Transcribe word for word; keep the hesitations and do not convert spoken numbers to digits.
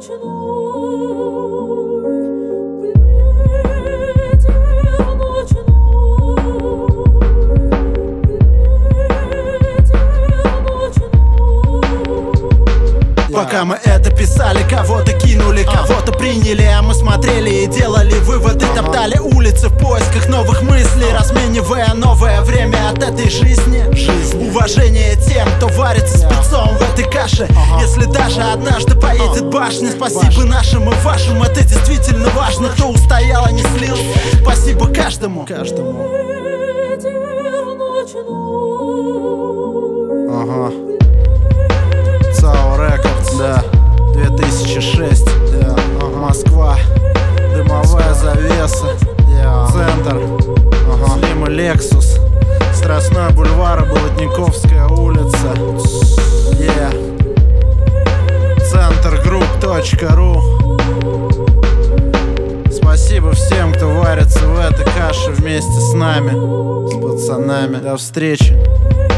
Пока мы это писали, кого-то кинули, кого-то приняли, а мы смотрели и делали выводы, топтали улицы в поисках новых мыслей, разменивая новое время от этой жизни. Уважение тем, кто варится спецом в этой каше. Если даже однажды поедет башня, спасибо нашим и вашим, это действительно важно. Кто устоял, а не слился, спасибо каждому. Каждому. Ага. ЦАО Рекордс, да, две тысячи шесть, да, ага. Москва, дымовая завеса, yeah. Центр, ага. Слим и Лексус, Страстной бульвар, Болотниковская улица, yeah. Центргрупп.ру. Спасибо всем, кто варится в этой каше вместе с нами, с пацанами. До встречи.